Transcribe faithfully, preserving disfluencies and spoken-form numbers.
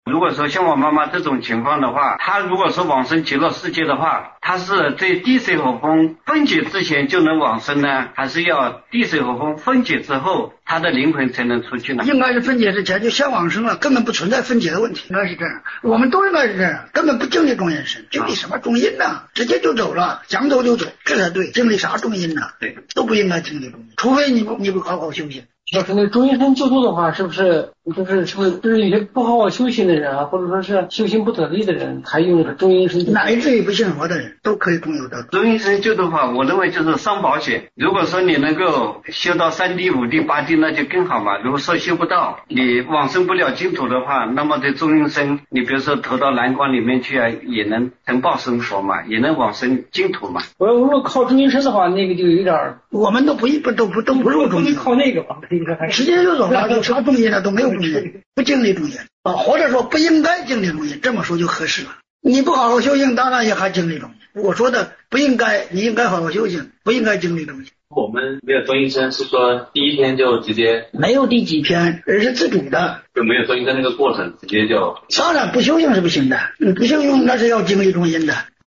如果说像我妈妈这种情况的话，她如果说往生极乐世界的话，她是在地水火风分解之前就能往生呢，还是要地水火风分解之后她的灵魂才能出去呢？ 应该是分解之前就先往生了，根本不存在分解的问题，应该是这样。我们都应该是这样，根本不经历中阴身，经历什么中阴呢？直接就走了，想走就走，这才对。经历啥中阴呢？ 对， 都不应该经历中阴，除非你不你不好好修行。 要是那中阴身救度的话，是不是就是是不是就是一些不好好修行的人啊，或者说是修行不得力的人，才用这中阴身？ 乃至于不信佛的人都可以中有得度。 中阴身救的话，我认为就是上保险。如果说你能够修到三地、五地、八地，那就更好嘛。如果说修不到，你往生不了净土的话，那么这中阴身，你比如说投到蓝光里面去啊，也能成报生佛嘛，也能往生净土嘛。 我如果靠中阴身的话，那个就有点， 我们都不一不都不都不入中阴， 靠那个吧， 直接就走了，有啥中阴了都没有中阴，不经历中阴啊，或者说不应该经历中阴，这么说就合适了。你不好好修行，当然也还经历中阴。我说的不应该，你应该好好修行，不应该经历中阴。 我们没有中阴身是说第一天就直接没有第几篇，而是自主的， 就没有中阴身那个过程，直接就当然不修行是不行的，你不修行那是要经历中阴的。